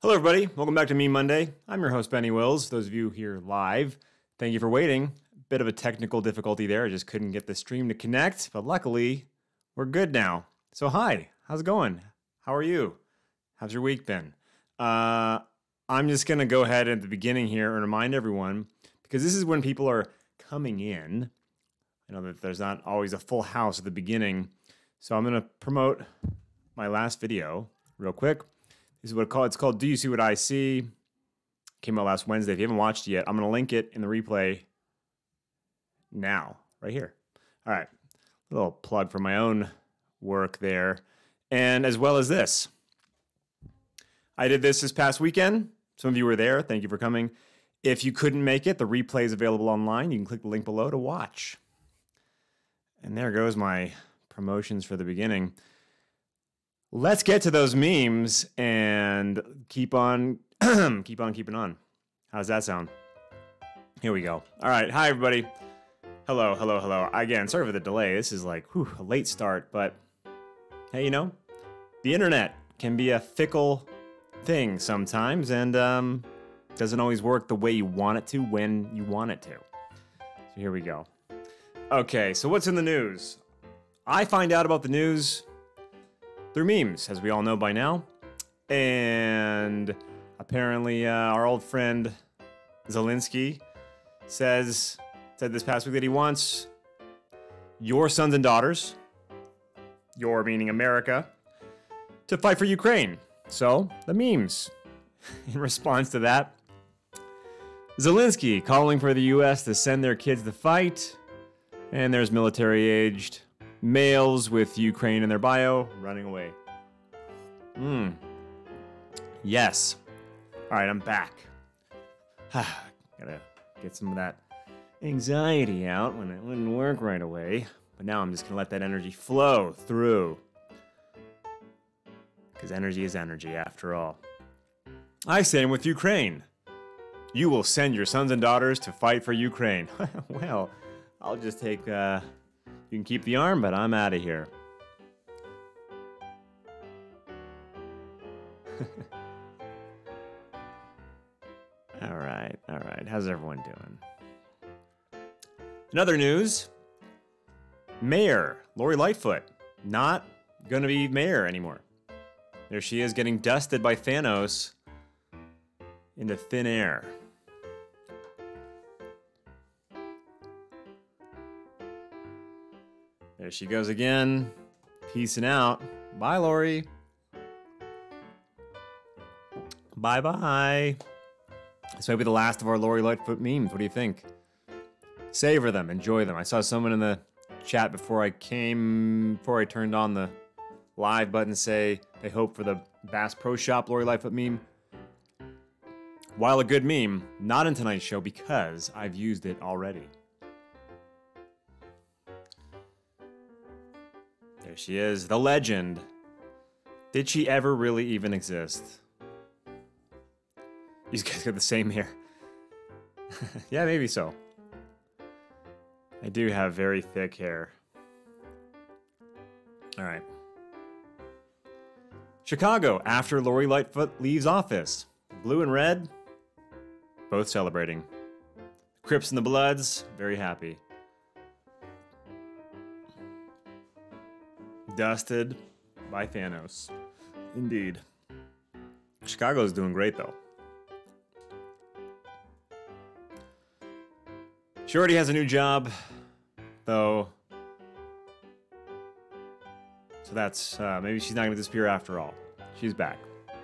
Hello, everybody. Welcome back to Meme Monday. I'm your host, Benny Wills. Those of you here live, thank you for waiting. Bit of a technical difficulty there. I just couldn't get the stream to connect, but luckily, we're good now. So, hi. How's it going? How are you? How's your week been? I'm just going to go ahead at the beginning here and remind everyone, because this is when people are coming in. I know that there's not always a full house at the beginning, so I'm going to promote my last video real quick. This is what it's called. Do You See What I See? Came out last Wednesday. If you haven't watched it yet, I'm going to link it in the replay now, right here. All right. A little plug for my own work there. And as well as this. I did this past weekend. Some of you were there. Thank you for coming. If you couldn't make it, the replay is available online. You can click the link below to watch. And there goes my promotions for the beginning. Let's get to those memes and keep on keeping on. How does that sound? Here we go. All right. Hi, everybody. Hello. Again, sorry for the delay. This is like a late start, but hey, you know, the internet can be a fickle thing sometimes, and doesn't always work the way you want it to when you want it to. So here we go. Okay, so what's in the news? I find out about the news through memes, as we all know by now. And apparently our old friend Zelensky said this past week that he wants your sons and daughters, your meaning America, to fight for Ukraine. So, the memes. In response to that, Zelensky calling for the US to send their kids to fight, and there's military-aged males with Ukraine in their bio running away. Yes. All right, I'm back. Gotta get some of that anxiety out when it wouldn't work right away. But now I'm just gonna let that energy flow through. Because energy is energy, after all. I stand with Ukraine. You will send your sons and daughters to fight for Ukraine. Well, I'll just take... You can keep the arm, but I'm out of here. All right. How's everyone doing? In other news, Mayor Lori Lightfoot not gonna be mayor anymore. There she is, getting dusted by Thanos into thin air. There she goes again, peacing out. Bye, Lori. Bye-bye. This might be the last of our Lori Lightfoot memes. What do you think? Savor them, enjoy them. I saw someone in the chat before I turned on the live button say they hope for the Bass Pro Shop Lori Lightfoot meme. While a good meme, not in tonight's show because I've used it already. There she is, the legend. Did she ever really even exist? You guys got the same hair. Yeah, maybe so. I do have very thick hair. All right. Chicago, after Lori Lightfoot leaves office. Blue and red, both celebrating. Crips and the Bloods, very happy. Dusted by Thanos. Indeed. Chicago's doing great, though. She already has a new job, though. So that's, maybe she's not going to disappear after all. She's back.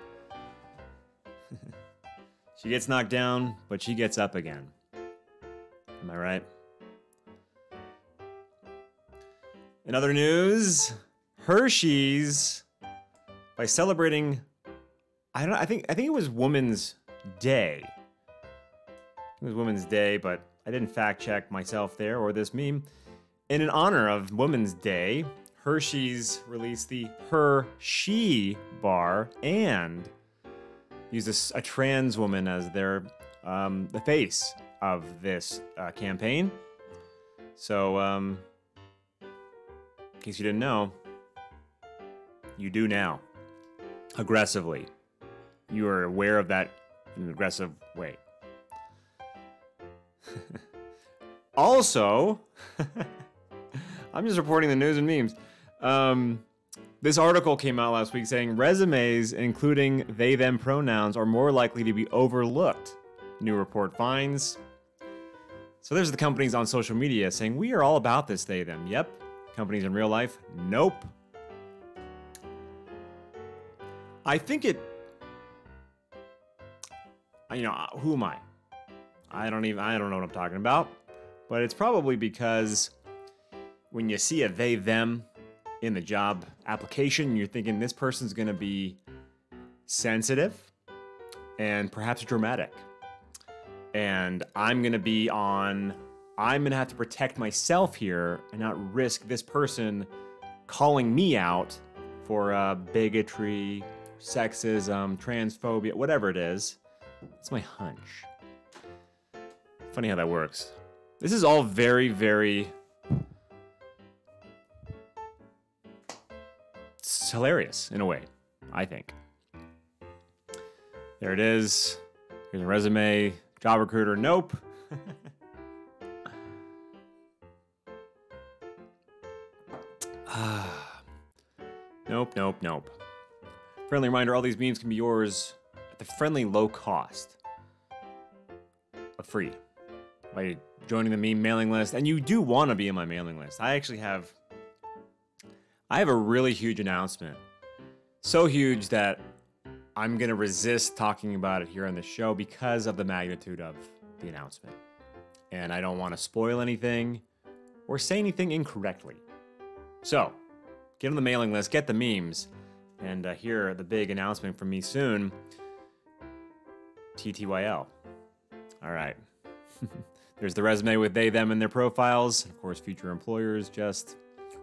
She gets knocked down, but she gets up again. Am I right? In other news, Hershey's, by celebrating, I think it was Women's Day. It was Women's Day, but I didn't fact check myself there or this meme. In honor of Women's Day, Hershey's released the Hershey bar and used a trans woman as their the face of this campaign. So, in case you didn't know, you do now. Aggressively. you are aware of that in an aggressive way. Also, I'm just reporting the news and memes. This article came out last week saying resumes including they, them pronouns are more likely to be overlooked. New report finds. So there's the companies on social media saying, we are all about this they, them. Yep. Companies in real life, nope. I think it, you know, who am I? I don't know what I'm talking about. But it's probably because when you see a they, them in the job application, you're thinking this person's gonna be sensitive and perhaps dramatic. And I'm gonna have to protect myself here and not risk this person calling me out for bigotry, sexism, transphobia, whatever it is. That's my hunch. Funny how that works. This is all very, very... It's hilarious, in a way, I think. There it is. Here's a resume. Job recruiter, nope. Nope, nope, nope. Friendly reminder, all these memes can be yours at the friendly low cost of free by joining the meme mailing list. And you do want to be in my mailing list. I have a really huge announcement. So huge that I'm going to resist talking about it here on the show because of the magnitude of the announcement. And I don't want to spoil anything or say anything incorrectly. So, get on the mailing list, get the memes, and hear the big announcement from me soon. TTYL. All right. There's the resume with they, them, and their profiles. Of course, future employers just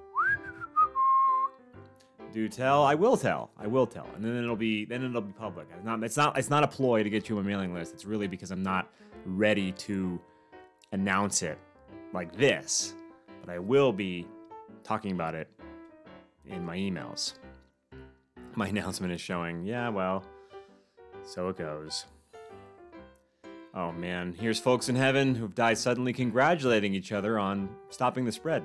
do tell. I will tell. And then it'll be public. It's not a ploy to get you on a mailing list. It's really because I'm not ready to announce it like this. But I will be talking about it in my emails. My announcement is showing, yeah, well, so it goes. Oh man, here's folks in heaven who've died suddenly congratulating each other on stopping the spread.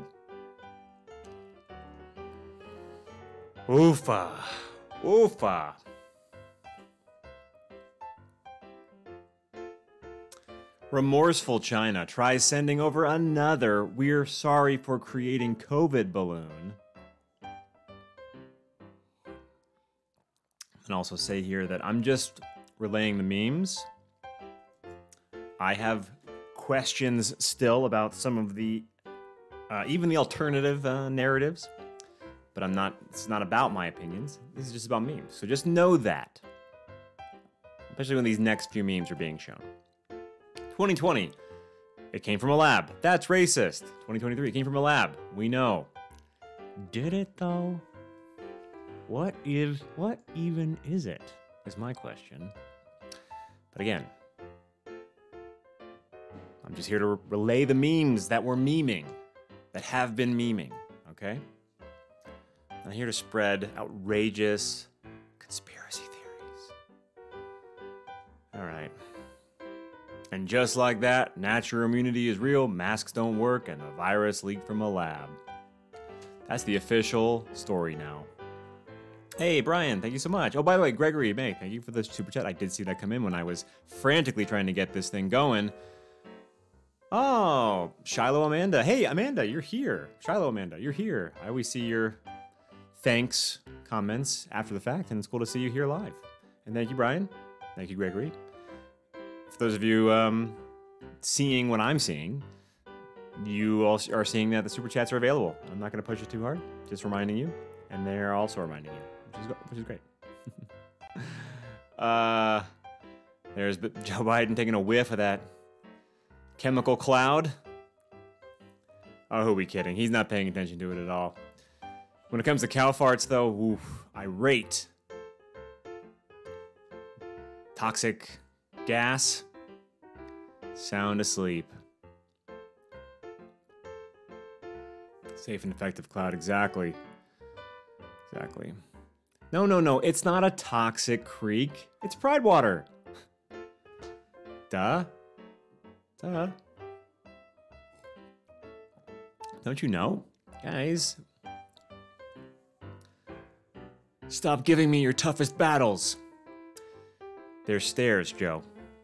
Oofa. Oofa. Remorseful China tries sending over another "we're sorry for creating COVID" balloon. And also say here that I'm just relaying the memes. I have questions still about some of the, even the alternative narratives, but it's not about my opinions. This is just about memes. So just know that, especially when these next few memes are being shown. 2020, it came from a lab. That's racist. 2023, it came from a lab. We know. Did it though? What even is it? Is my question. But again, I'm just here to relay the memes that we're meming, that have been meming, okay? I'm here to spread outrageous conspiracy theories. All right. And just like that, natural immunity is real, masks don't work, and the virus leaked from a lab. That's the official story now. Hey, Brian, thank you so much. Oh, by the way, Gregory May, thank you for the super chat. I did see that come in when I was frantically trying to get this thing going. Oh, Shiloh Amanda. Hey, Amanda, you're here. Shiloh Amanda, you're here. I always see your thanks comments after the fact, and it's cool to see you here live. And thank you, Brian. Thank you, Gregory. For those of you seeing what I'm seeing, you also are seeing that the super chats are available. I'm not going to push it too hard, just reminding you. And they're also reminding you, which is great. There's Joe Biden taking a whiff of that chemical cloud. Oh, who are we kidding? He's not paying attention to it at all. When it comes to cow farts, though, oof, irate. Toxic gas. Sound asleep. Safe and effective cloud, exactly. Exactly. No, no, no. It's not a toxic creek. It's Pride water. Duh. Duh. Don't you know? Guys. Stop giving me your toughest battles. There's stairs, Joe.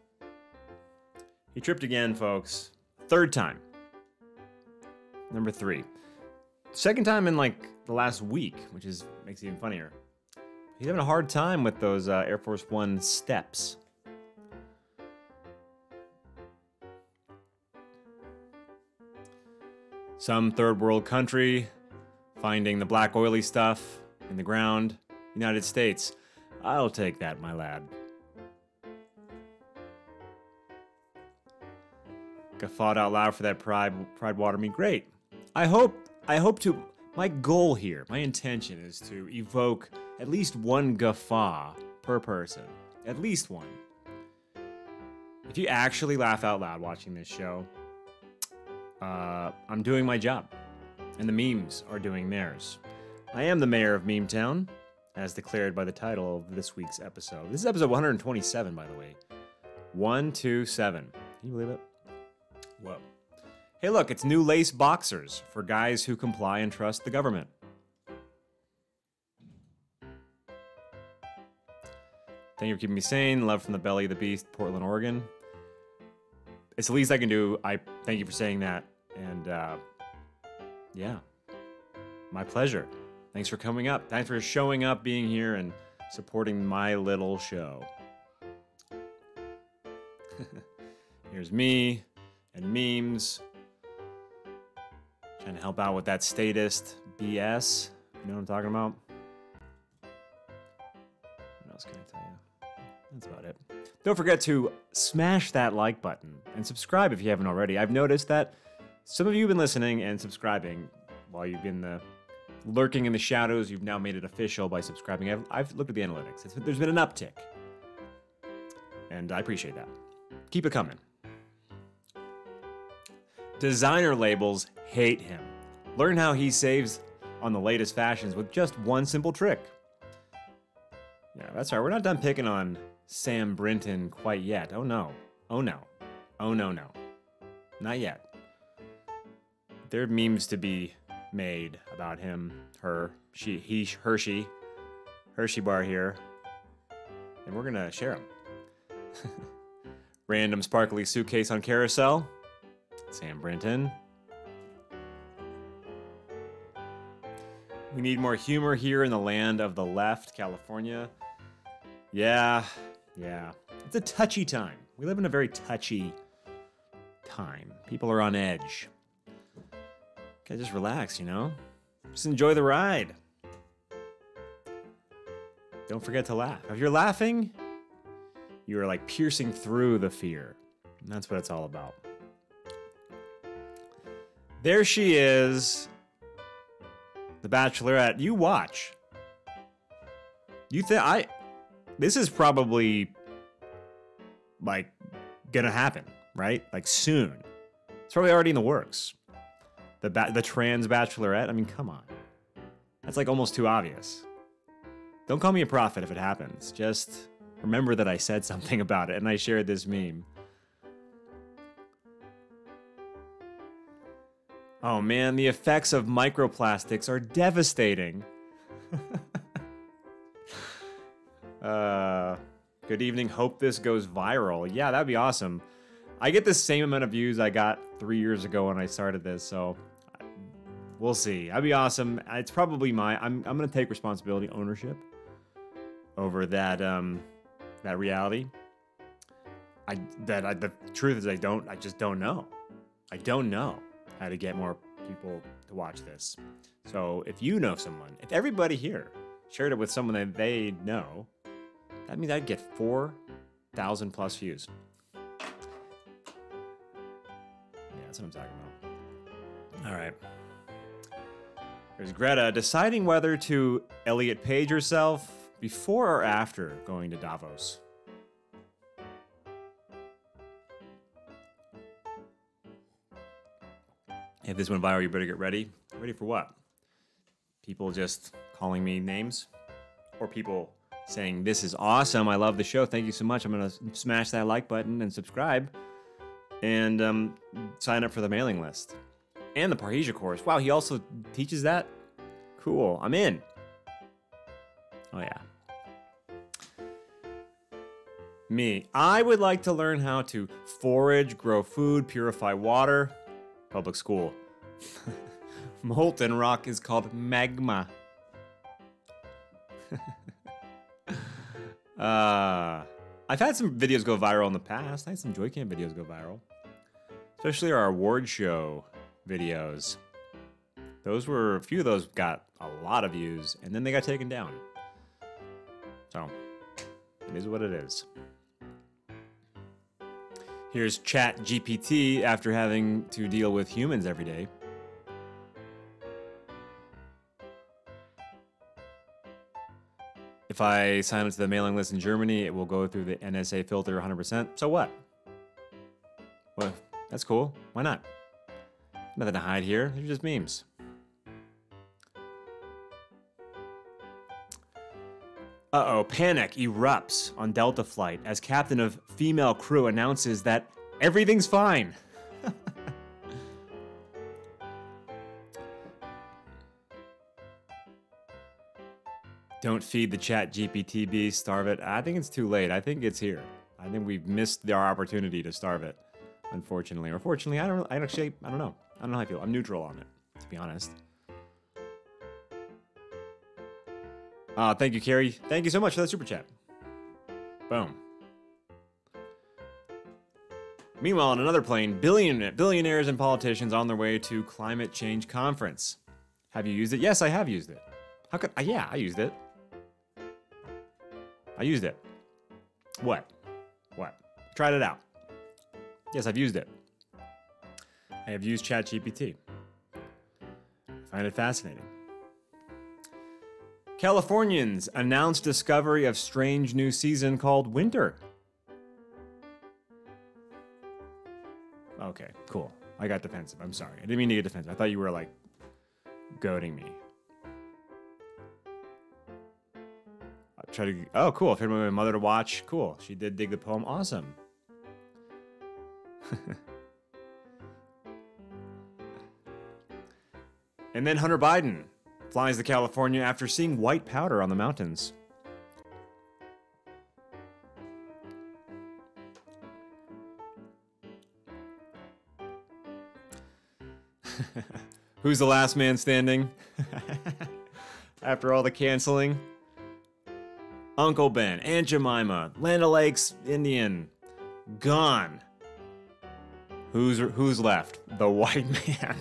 He tripped again, folks. Third time. Number 3. Second time in like the last week, which makes it even funnier. He's having a hard time with those Air Force One steps. Some third world country finding the black oily stuff in the ground. United States. I'll take that, my lad. Guffawed out loud for that pride water me. Great. I hope to. My goal here, my intention is to evoke at least one guffaw per person. At least one. If you actually laugh out loud watching this show, I'm doing my job. And the memes are doing theirs. I am the mayor of Meme Town, as declared by the title of this week's episode. This is episode 127, by the way. 127. Can you believe it? Whoa. Hey, look, it's new lace boxers for guys who comply and trust the government. Thank you for keeping me sane. Love from the belly of the beast, Portland, Oregon. It's the least I can do. I thank you for saying that. And, yeah. My pleasure. Thanks for coming up. Thanks for showing up, being here, and supporting my little show. Here's me and memes. Trying to help out with that statist BS. You know what I'm talking about? What else can I tell you? That's about it. Don't forget to smash that like button and subscribe if you haven't already. I've noticed that some of you have been listening and subscribing while you've been lurking in the shadows. You've now made it official by subscribing. I've looked at the analytics. There's been an uptick. And I appreciate that. Keep it coming. Designer labels hate him. Learn how he saves on the latest fashions with just one simple trick. Yeah, that's right. We're not done picking on Sam Brinton quite yet. Oh no. Oh no. Oh no, no. Not yet. There are memes to be made about him, her, she, he, Hershey. Hershey bar here. And we're gonna share them. Random sparkly suitcase on carousel. Sam Brinton. We need more humor here in the land of the left, California. Yeah. It's a touchy time. We live in a very touchy time. People are on edge. Gotta just relax, you know? Just enjoy the ride. Don't forget to laugh. If you're laughing, you are like piercing through the fear. And that's what it's all about. There she is. The Bachelorette. You watch. You think this is probably like gonna happen, right? Like soon. It's probably already in the works. The trans Bachelorette. I mean, come on. That's like almost too obvious. Don't call me a prophet if it happens. Just remember that I said something about it and I shared this meme. Oh man, the effects of microplastics are devastating. Good evening, hope this goes viral. Yeah, that'd be awesome. I get the same amount of views I got 3 years ago when I started this, so we'll see. That'd be awesome. It's probably I'm gonna take responsibility, ownership over that that reality. The truth is I just don't know. I don't know how to get more people to watch this. So if you know someone, if everybody here shared it with someone that they know, that means I'd get 4,000 plus views. Yeah, that's what I'm talking about. All right. There's Greta deciding whether to Elliot Page herself before or after going to Davos. If this went viral, you better get ready. Ready for what? People just calling me names? or people saying, this is awesome, I love the show, thank you so much, I'm going to smash that like button and subscribe and sign up for the mailing list. And the Parrhesia course. Wow, he also teaches that? Cool, I'm in. Oh yeah. Me, I would like to learn how to forage, grow food, purify water. Public school. Molten rock is called magma. I've had some videos go viral in the past. I had some Joy-Can videos go viral. Especially our award show videos. A few of those got a lot of views, and then they got taken down. So, it is what it is. Here's ChatGPT after having to deal with humans every day. If I sign up to the mailing list in Germany, it will go through the NSA filter 100%. So what? Well, that's cool. Why not? Nothing to hide here. They're just memes. Uh-oh, panic erupts on Delta flight as captain of female crew announces that everything's fine. Don't feed the ChatGPT beast, starve it. I think it's too late. I think it's here. I think we've missed our opportunity to starve it, unfortunately. Or fortunately, I don't know. I don't know. I don't know how I feel. I'm neutral on it, to be honest. Thank you, Carrie. Thank you so much for that super chat. Boom. Meanwhile, on another plane, billionaires and politicians on their way to climate change conference. Have you used it? Yes, I have used it. How could? Yeah, I used it. I used it. What? What? Tried it out. Yes, I've used it. I have used ChatGPT. I find it fascinating. Californians announced discovery of strange new season called winter. Okay, cool. I got defensive. I'm sorry. I didn't mean to get defensive. I thought you were like goading me. I try to. Oh, cool. I figured my mother to watch. Cool. She did dig the poem. Awesome. And then Hunter Biden flies to California after seeing white powder on the mountains. Who's the last man standing? After all the canceling? Uncle Ben, Aunt Jemima, Land O'Lakes Indian, gone. Who's left? The white man.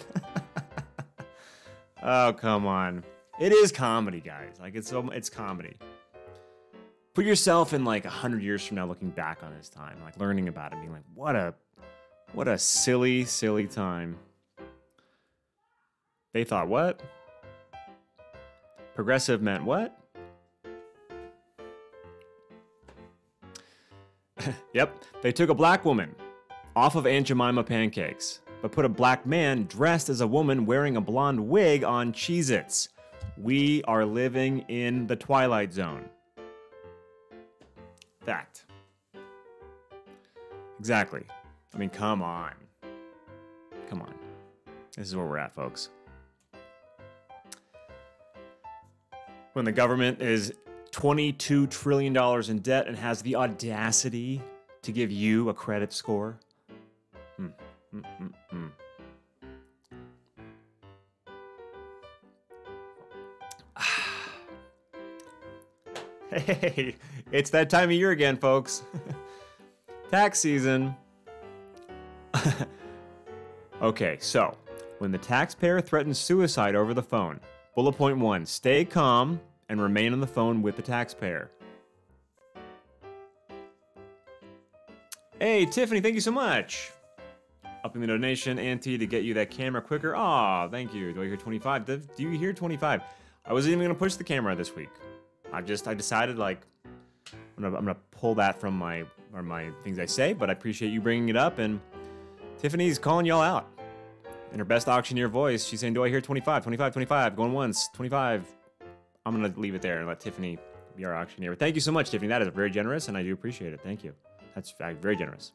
Oh, come on. It is comedy, guys. Like, it's comedy. Put yourself in like 100 years from now looking back on this time, like learning about it, being like, what a silly, silly time. They thought what? Progressive meant what? Yep, they took a black woman off of Aunt Jemima pancakes, but put a black man dressed as a woman wearing a blonde wig on Cheez-Its. We are living in the Twilight Zone. Fact. Exactly. I mean, come on. Come on. This is where we're at, folks. When the government is $22 trillion in debt and has the audacity to give you a credit score. Hey, it's that time of year again, folks. Tax season. Okay, so when the taxpayer threatens suicide over the phone, bullet point 1, stay calm and remain on the phone with the taxpayer. Hey, Tiffany, thank you so much. Upping the donation, Auntie, to get you that camera quicker. Aw, thank you. Do I hear 25? Do you hear 25? I wasn't even gonna push the camera this week. I decided like I'm gonna pull that from my things I say, but I appreciate you bringing it up. And Tiffany's calling y'all out in her best auctioneer voice. She's saying, "Do I hear 25? 25, 25, going once, 25." I'm gonna leave it there and let Tiffany Be our auctioneer. Thank you so much, Tiffany. That is very generous, and I do appreciate it. Thank you. That's very generous.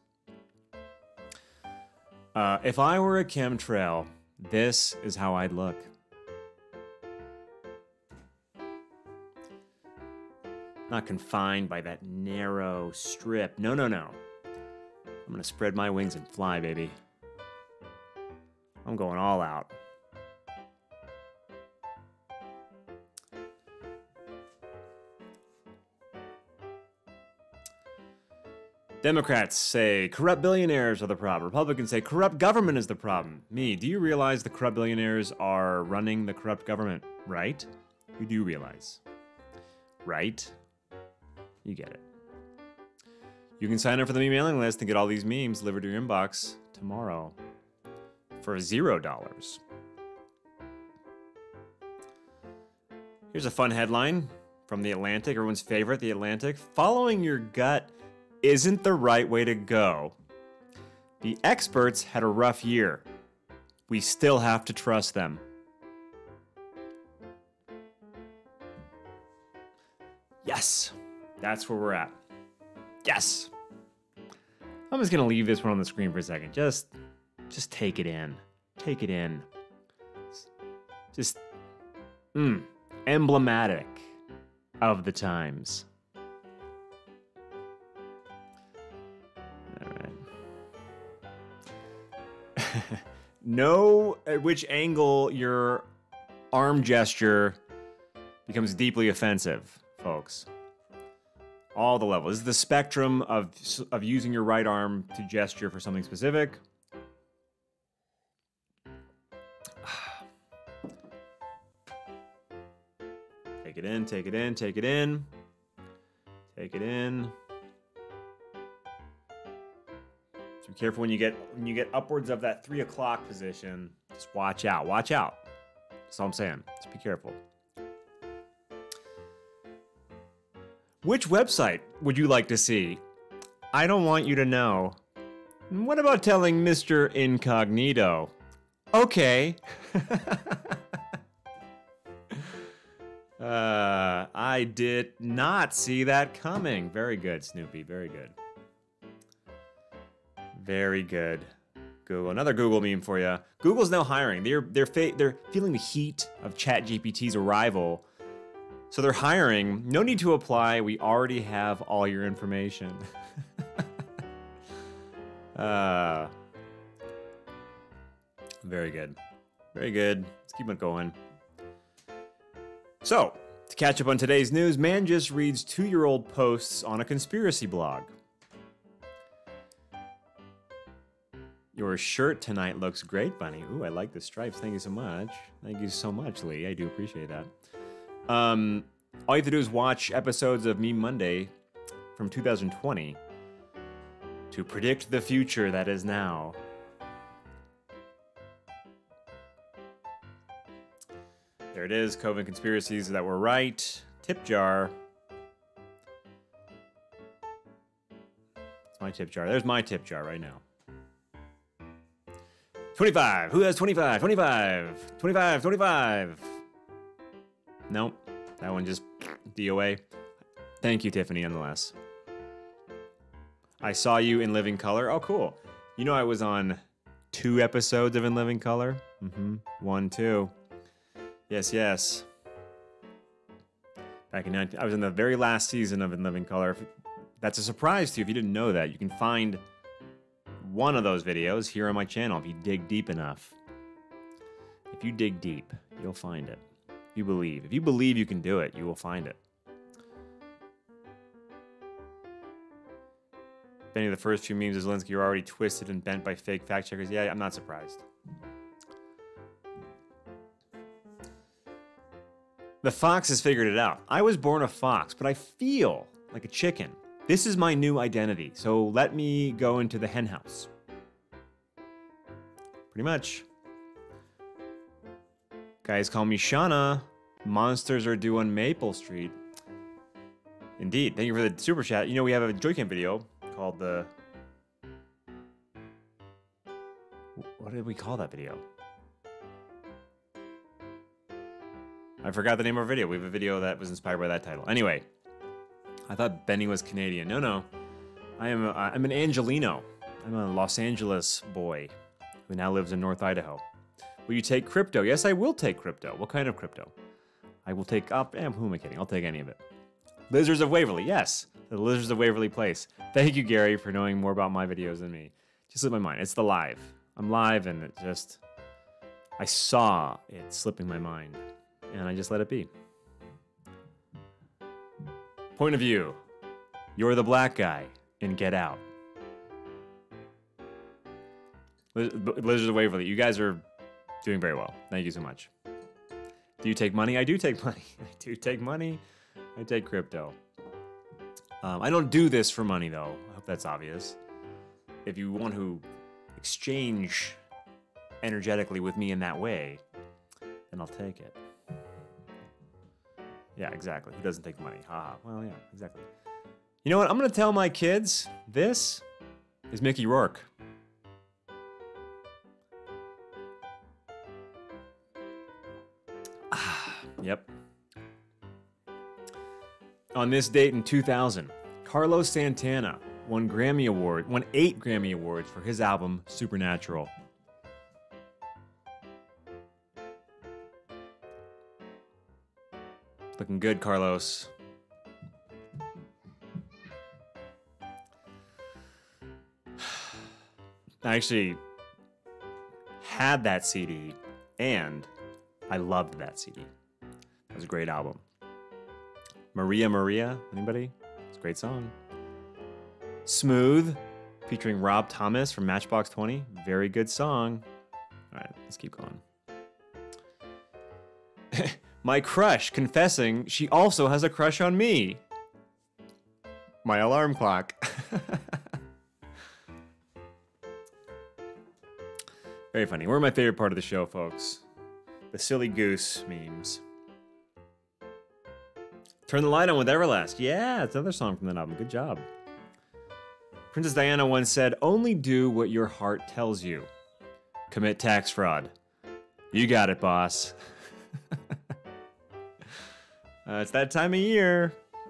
If I were a chemtrail, this is how I'd look. Not confined by that narrow strip. No, no, no. I'm gonna spread my wings and fly, baby. I'm going all out. Democrats say corrupt billionaires are the problem. Republicans say corrupt government is the problem. Me, do you realize the corrupt billionaires are running the corrupt government, right? You do realize, right? You get it. You can sign up for the meme mailing list and get all these memes delivered to your inbox tomorrow for $0. Here's a fun headline from The Atlantic, everyone's favorite, The Atlantic. Following your gut isn't the right way to go. The experts had a rough year. We still have to trust them. Yes, that's where we're at. Yes. I'm just gonna leave this one on the screen for a second. Just take it in. Take it in. Just emblematic of the times. All right. Know at which angle your arm gesture becomes deeply offensive, folks. All the levels. This is the spectrum of using your right arm to gesture for something specific. Take it in, take it in, take it in. Take it in. So be careful when you get upwards of that 3 o'clock position. Just watch out. Watch out. That's all I'm saying. Just be careful. Which website would you like to see? I don't want you to know. What about telling Mr. Incognito? Okay. I did not see that coming. Very good, Snoopy. Very good. Very good. Google. Another Google meme for you. Google's now hiring. They're feeling the heat of ChatGPT's arrival. So they're hiring. No need to apply. We already have all your information. Very good. Very good. Let's keep it going. So, to catch up on today's news, man just reads 2-year-old posts on a conspiracy blog. Your shirt tonight looks great, Bunny. Ooh, I like the stripes. Thank you so much. Thank you so much, Lee. I do appreciate that. All you have to do is watch episodes of Meme Monday from 2020 to predict the future that is now. There it is, COVID conspiracies that were right. Tip jar. It's my tip jar. There's my tip jar right now. 25. Who has 25? 25. 25. 25. Nope. That one just DOA. Thank you, Tiffany, nonetheless. I saw you in Living Color. Oh, cool. You know I was on 2 episodes of In Living Color? 1, 2. Yes, yes. Back in I was in the very last season of In Living Color. That's a surprise to you if you didn't know that. You can find one of those videos here on my channel if you dig deep enough. If you dig deep, you'll find it. If you believe you can do it, you will find it. If any of the first few memes of Zelensky are already twisted and bent by fake fact checkers, yeah, I'm not surprised. The fox has figured it out. I was born a fox, but I feel like a chicken. This is my new identity, so let me go into the hen house. Pretty much. Guys call me Shauna. Monsters are due on Maple Street. Indeed. Thank you for the super chat. You know, we have a Joy-Can video called the... What did we call that video? I forgot the name of our video. We have a video that was inspired by that title. Anyway, I thought Benny was Canadian. No, no. I'm an Angelino. I'm a Los Angeles boy who now lives in North Idaho. Will you take crypto? Yes, I will take crypto. What kind of crypto? I will take up. Who am I kidding? I'll take any of it. Lizards of Waverly. Yes, the Lizards of Waverly Place. Thank you, Gary, for knowing more about my videos than me. Just slipped my mind. It's the live. I'm live, and it just. I saw it slipping my mind, and I just let it be. Point of view. You're the black guy in Get Out. Lizards of Waverly, you guys are doing very well. Thank you so much. Do you take money? I do take money. I do take money. I take crypto. I don't do this for money, though. I hope that's obvious. If you want to exchange energetically with me in that way, then I'll take it. Yeah, exactly. Who doesn't take money? Haha. Well, yeah, exactly. You know what? I'm going to tell my kids this is Mickey Rourke. Yep. On this date in 2000, Carlos Santana won 8 Grammy Awards for his album Supernatural. Looking good, Carlos. I actually had that CD, and I loved that CD. It was a great album. Maria Maria, anybody? It's a great song. Smooth, featuring Rob Thomas from Matchbox 20. Very good song. All right, let's keep going. My crush confessing she also has a crush on me. My alarm clock. Very funny. We're my favorite part of the show, folks. The silly goose memes. Turn the Light On with Everlast. Yeah, it's another song from that album. Good job. Princess Diana once said, only do what your heart tells you. Commit tax fraud. You got it, boss. It's that time of year.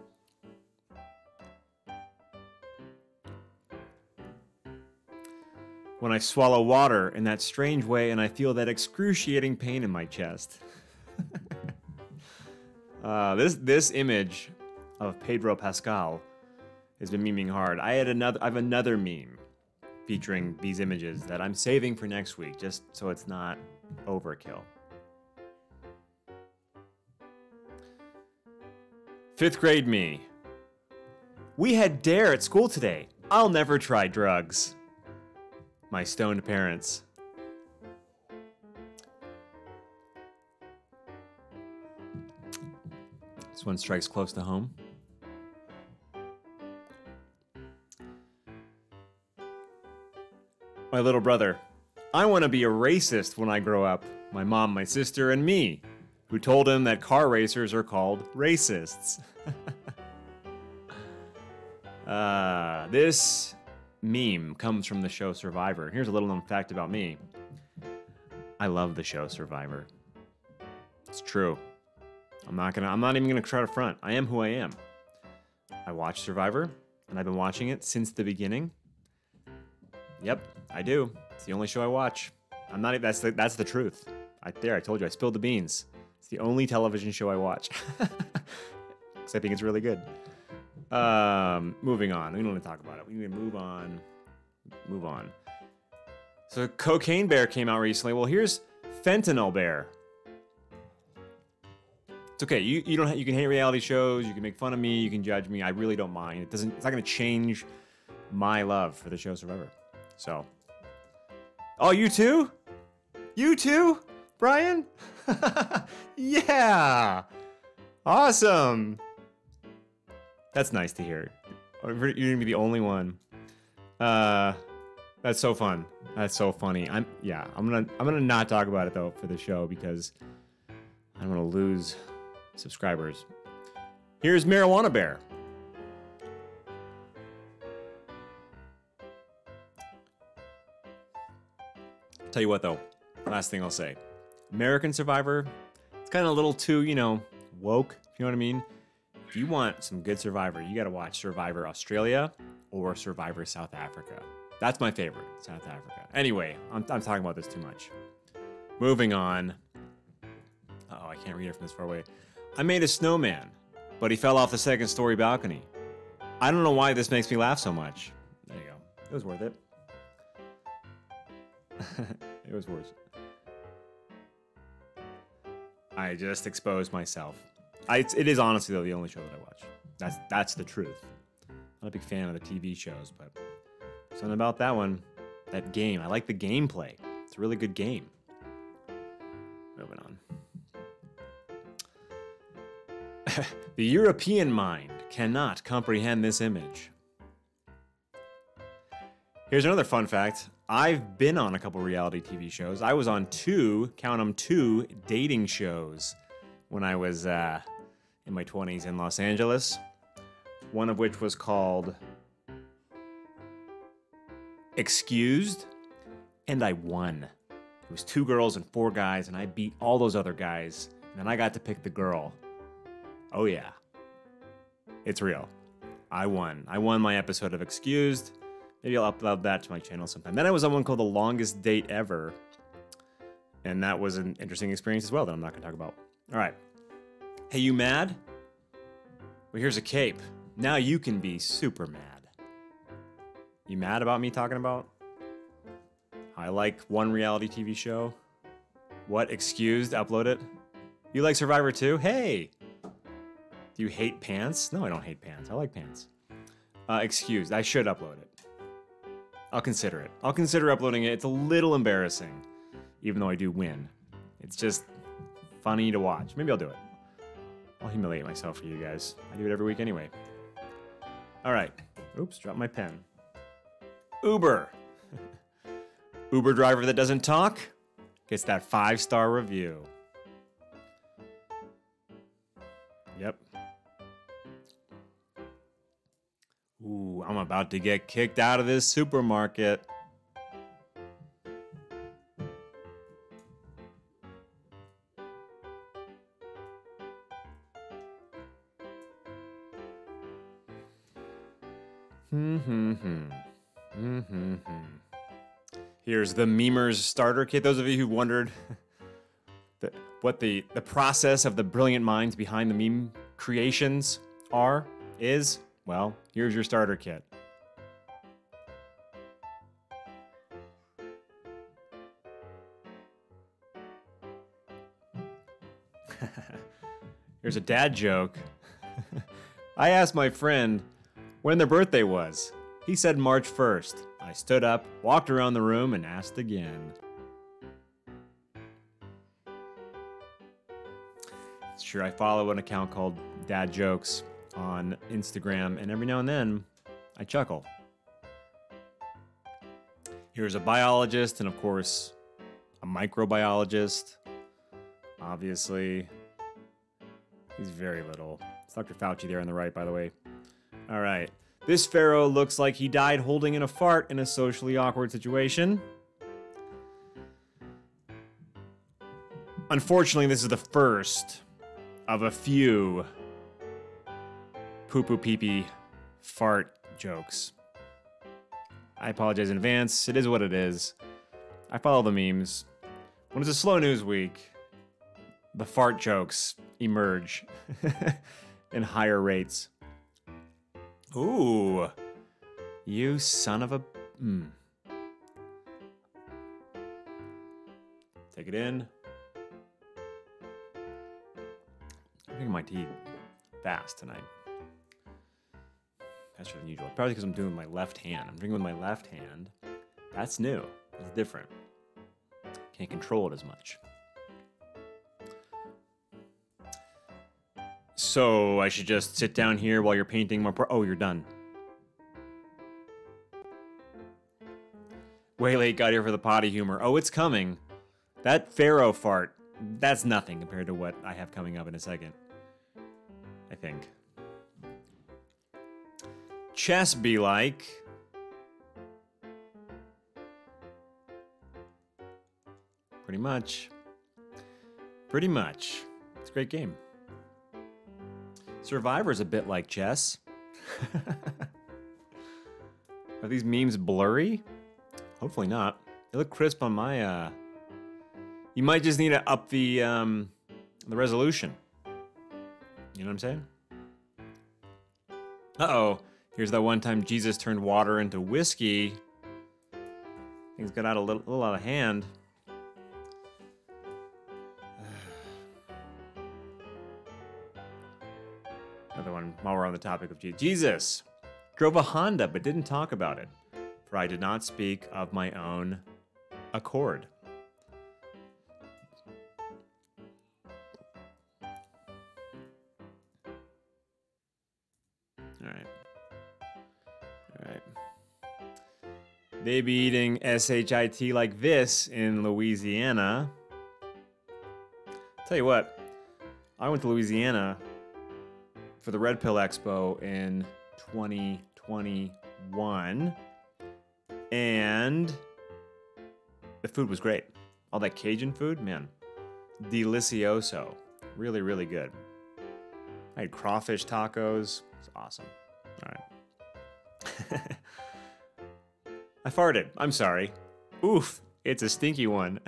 When I swallow water in that strange way and I feel that excruciating pain in my chest. This image of Pedro Pascal has been memeing hard. I have another meme featuring these images that I'm saving for next week, just so it's not overkill. 5th grade me. We had DARE at school today. I'll never try drugs. My stoned parents. This one strikes close to home. My little brother. I want to be a racist when I grow up. My mom, my sister, and me, who told him that car racers are called racists. This meme comes from the show Survivor. Here's a little known fact about me. I love the show Survivor. It's true. I'm not even gonna try to front. I am who I am. I watch Survivor, and I've been watching it since the beginning. Yep, I do. It's the only show I watch. I'm not. That's the truth. I told you. I spilled the beans. It's the only television show I watch. Because I think it's really good. Moving on. We don't want to talk about it. We need to move on. Move on. So Cocaine Bear came out recently. Well, here's Fentanyl Bear. It's okay. You can hate reality shows. You can make fun of me. You can judge me. I really don't mind. It's not going to change my love for the show Survivor. So. Oh, you too? You too, Brian? Yeah. Awesome. That's nice to hear. You're gonna be the only one. That's so fun. That's so funny. I'm gonna not talk about it though for the show because I don't want to lose subscribers. Here's Marijuana Bear. Tell you what though, last thing I'll say. American Survivor, it's kind of a little too, woke, if you know what I mean. If you want some good Survivor, you got to watch Survivor Australia or Survivor South Africa. That's my favorite, South Africa. Anyway, I'm talking about this too much. Moving on. Uh-oh, I can't read it from this far away. I made a snowman, but he fell off the second story balcony. I don't know why this makes me laugh so much. There you go. It was worth it. It was worth it. I just exposed myself. It is honestly, though, the only show that I watch. That's the truth. I'm not a big fan of the TV shows, but something about that one, that game. I like the gameplay. It's a really good game. Moving on. The European mind cannot comprehend this image. Here's another fun fact. I've been on a couple reality TV shows. I was on count them, two dating shows when I was in my 20s in Los Angeles. One of which was called Excused, and I won. It was 2 girls and 4 guys, and I beat all those other guys, and then I got to pick the girl. Oh yeah, it's real. I won. I won my episode of Excused. Maybe I'll upload that to my channel sometime. Then I was on one called The Longest Date Ever, and that was an interesting experience as well that I'm not going to talk about. All right. Hey, you mad? Well, here's a cape. Now you can be super mad. You mad about me talking about? I like one reality TV show. What? Excused? Upload it. You like Survivor too? Hey! Do you hate pants? No, I don't hate pants. I like pants. Excused. I should upload it. I'll consider it. I'll consider uploading it. It's a little embarrassing, even though I do win. It's just funny to watch. Maybe I'll do it. I'll humiliate myself for you guys. I do it every week anyway. All right. Oops, dropped my pen. Uber. Uber driver that doesn't talk gets that 5-star review. Yep. Ooh, I'm about to get kicked out of this supermarket. Here's the Memers starter kit. Those of you who wondered what the process of the brilliant minds behind the meme creations is, well, here's your starter kit. Here's a dad joke. I asked my friend when their birthday was. He said March 1st. I stood up, walked around the room, and asked again. Sure, I follow an account called Dad Jokes on Instagram, and every now and then, I chuckle. Here's a biologist, and of course, a microbiologist. Obviously, he's very little. It's Dr. Fauci there on the right, by the way. All right. This pharaoh looks like he died holding in a fart in a socially awkward situation. Unfortunately, this is the first of a few poo-poo pee-pee fart jokes. I apologize in advance. It is what it is. I follow the memes. When it's a slow news week, the fart jokes emerge in higher rates. Ooh, you son of a... Take it in. I'm drinking my tea fast tonight. Faster than usual. Probably because I'm doing my left hand. I'm drinking with my left hand. That's new. It's different. Can't control it as much. So I should just sit down here while you're painting more. Oh, you're done. Way late got here for the potty humor. Oh, it's coming. That pharaoh fart, that's nothing compared to what I have coming up in a second. I think. Chess be like. Pretty much. Pretty much. It's a great game. Survivor's a bit like chess. Are these memes blurry? Hopefully not. They look crisp on my, You might just need to up the resolution. You know what I'm saying? Uh-oh. Here's that one time Jesus turned water into whiskey. Things got out a little out of hand. Another one while we're on the topic of Jesus. Drove a Honda but didn't talk about it, for I did not speak of my own accord. All right. They be eating SHIT like this in Louisiana. Tell you what, I went to Louisiana for the Red Pill Expo in 2021, and the food was great. All that Cajun food, man, delicioso. Really, really good. I had crawfish tacos. It's awesome. All right. I farted. I'm sorry. Oof, it's a stinky one.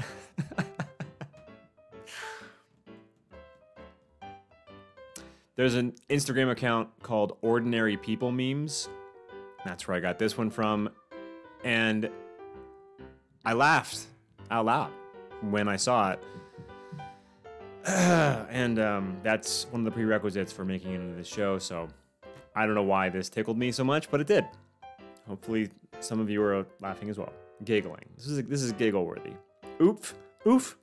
There's an Instagram account called Ordinary People Memes. That's where I got this one from. And I laughed out loud when I saw it. And that's one of the prerequisites for making it into the show. So I don't know why this tickled me so much, but it did. Hopefully some of you are laughing as well. Giggling. This is giggle worthy. Oof. Oof.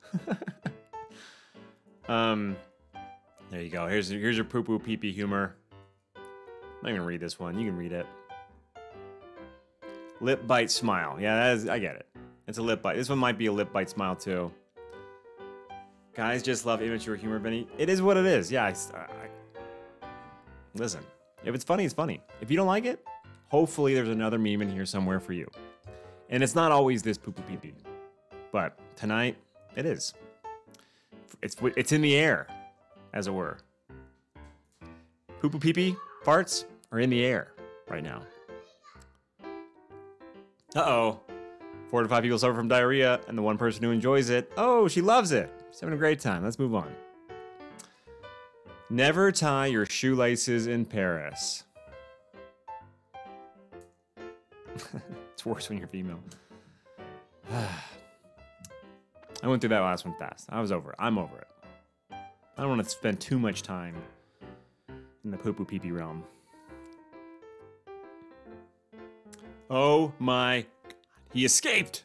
There you go. Here's your poo-poo pee-pee humor. I'm not gonna read this one. You can read it. Lip bite smile. Yeah, I get it. It's a lip bite. This one might be a lip bite smile too. Guys just love immature humor, Benny. It is what it is. Yeah, listen. If it's funny, it's funny. If you don't like it, hopefully there's another meme in here somewhere for you. And it's not always this poo-poo pee-pee. But tonight, it is. It's in the air, as it were. Poo-poo pee-pee farts are in the air right now. Uh-oh. 4 to 5 people suffer from diarrhea, and the one person who enjoys it, oh, she loves it. She's having a great time. Let's move on. Never tie your shoelaces in Paris. It's worse when you're female. I went through that last one fast. I was over it. I'm over it. I don't want to spend too much time in the poo-poo pee-pee realm. Oh my God. He escaped!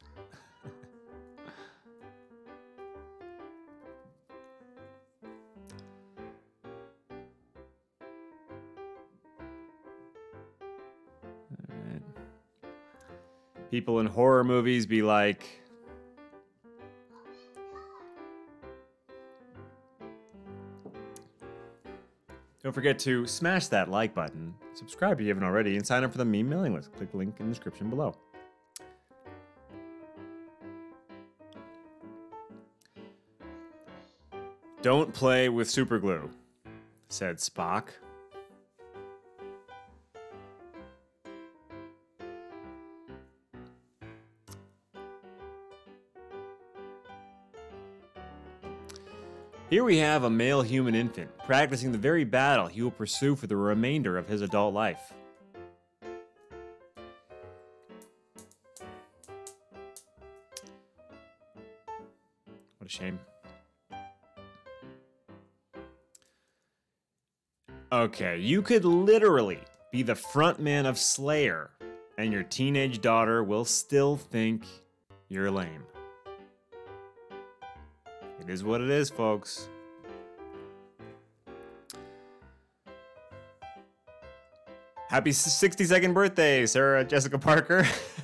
Alright. People in horror movies be like... Don't forget to smash that like button, subscribe if you haven't already, and sign up for the meme mailing list. Click the link in the description below. Don't play with superglue, said Spock. Here we have a male human infant practicing the very battle he will pursue for the remainder of his adult life. What a shame. Okay, you could literally be the frontman of Slayer, and your teenage daughter will still think you're lame. It is what it is, folks. Happy 62nd birthday, Sarah Jessica Parker.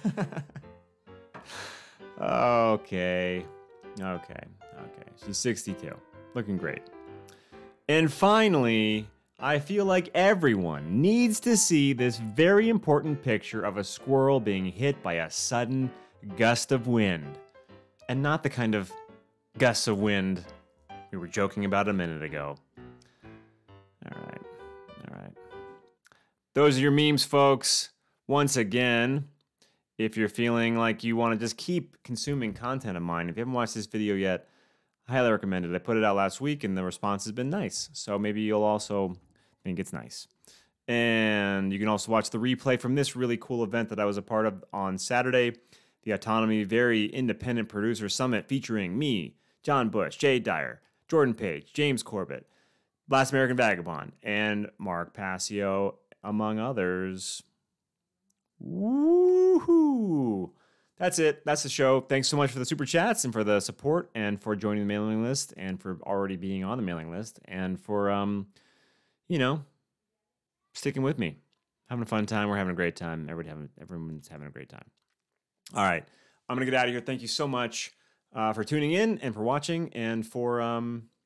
Okay. She's 62. Looking great. And finally, I feel like everyone needs to see this very important picture of a squirrel being hit by a sudden gust of wind. And not the kind of gusts of wind we were joking about a minute ago. All Those are your memes, folks. Once again, if you're feeling like you want to just keep consuming content of mine, if you haven't watched this video yet, I highly recommend it. I put it out last week and the response has been nice. So maybe you'll also think it's nice. And you can also watch the replay from this really cool event that I was a part of on Saturday, the Autonomy Very Independent Producer Summit, featuring me, John Bush, Jay Dyer, Jordan Page, James Corbett, Last American Vagabond, and Mark Passio, among others. Woohoo! That's it. That's the show. Thanks so much for the super chats and for the support and for joining the mailing list and for already being on the mailing list and for, sticking with me. Having a fun time. We're having a great time. Everyone's having a great time. All right. I'm going to get out of here. Thank you so much for tuning in and for watching and for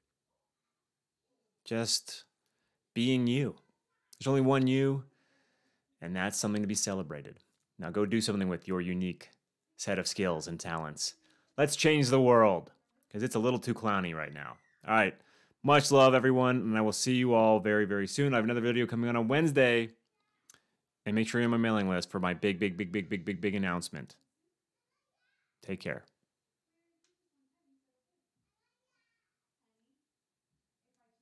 just being you. There's only one you, and that's something to be celebrated. Now go do something with your unique set of skills and talents. Let's change the world, because it's a little too clowny right now. All right. Much love, everyone, and I will see you all very, very soon. I have another video coming on Wednesday, and make sure you're on my mailing list for my big announcement. Take care.